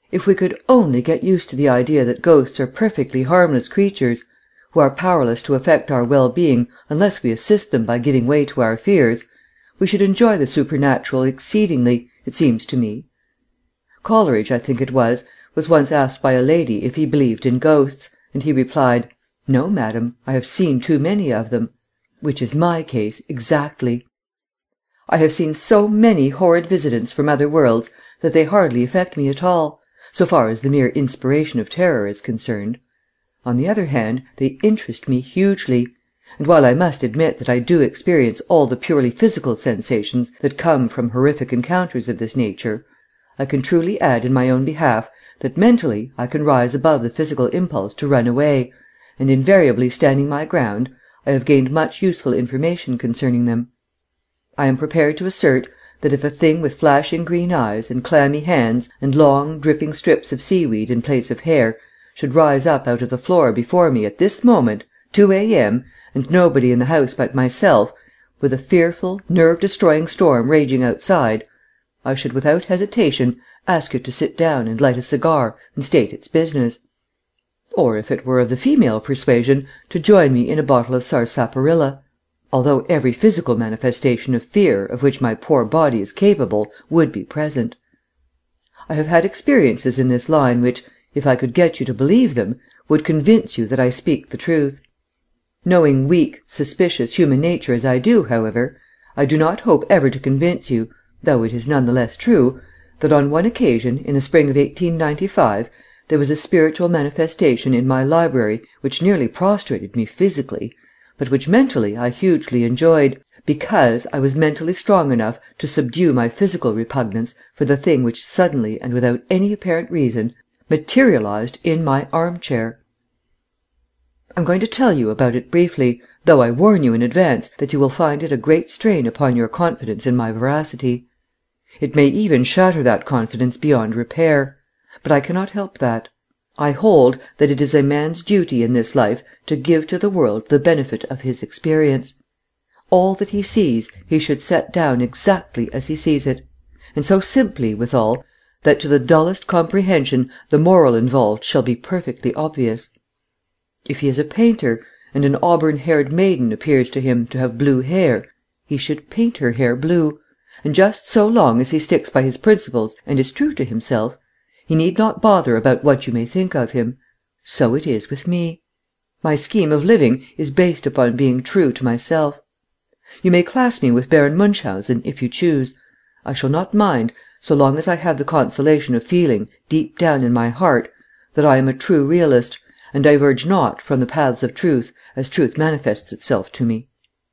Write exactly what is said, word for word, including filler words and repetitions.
If we could only get used to the idea that ghosts are perfectly harmless creatures, who are powerless to affect our well being unless we assist them by giving way to our fears, we should enjoy the supernatural exceedingly, it seems to me. Coleridge, I think it was, was once asked by a lady if he believed in ghosts, and he replied, "No, madam, I have seen too many of them," which is my case exactly. I have seen so many horrid visitants from other worlds that they hardly affect me at all, so far as the mere inspiration of terror is concerned. On the other hand, they interest me hugely, and while I must admit that I do experience all the purely physical sensations that come from horrific encounters of this nature, I can truly add in my own behalf that mentally I can rise above the physical impulse to run away, and invariably standing my ground, I have gained much useful information concerning them. I am prepared to assert that if a thing with flashing green eyes and clammy hands and long, dripping strips of seaweed in place of hair should rise up out of the floor before me at this moment, two a.m., and nobody in the house but myself, with a fearful, nerve-destroying storm raging outside, I should without hesitation ask it to sit down and light a cigar and state its business. Or, if it were of the female persuasion, to join me in a bottle of sarsaparilla, although every physical manifestation of fear of which my poor body is capable would be present. I have had experiences in this line which, if I could get you to believe them, would convince you that I speak the truth. Knowing weak, suspicious human nature as I do, however, I do not hope ever to convince you, though it is none the less true, that on one occasion in the spring of eighteen ninety-five there was a spiritual manifestation in my library which nearly prostrated me physically, but which mentally I hugely enjoyed, because I was mentally strong enough to subdue my physical repugnance for the thing which suddenly and without any apparent reason materialized in my armchair. I'm going to tell you about it briefly, though I warn you in advance that you will find it a great strain upon your confidence in my veracity. It may even shatter that confidence beyond repair, but I cannot help that. I hold that it is a man's duty in this life to give to the world the benefit of his experience. All that he sees he should set down exactly as he sees it, and so simply, withal, that to the dullest comprehension the moral involved shall be perfectly obvious. If he is a painter, and an auburn-haired maiden appears to him to have blue hair, he should paint her hair blue, and just so long as he sticks by his principles and is true to himself, he need not bother about what you may think of him. So it is with me. My scheme of living is based upon being true to myself. You may class me with Baron Munchausen if you choose. I shall not mind, so long as I have the consolation of feeling, deep down in my heart, that I am a true realist, and diverge not from the paths of truth as truth manifests itself to me.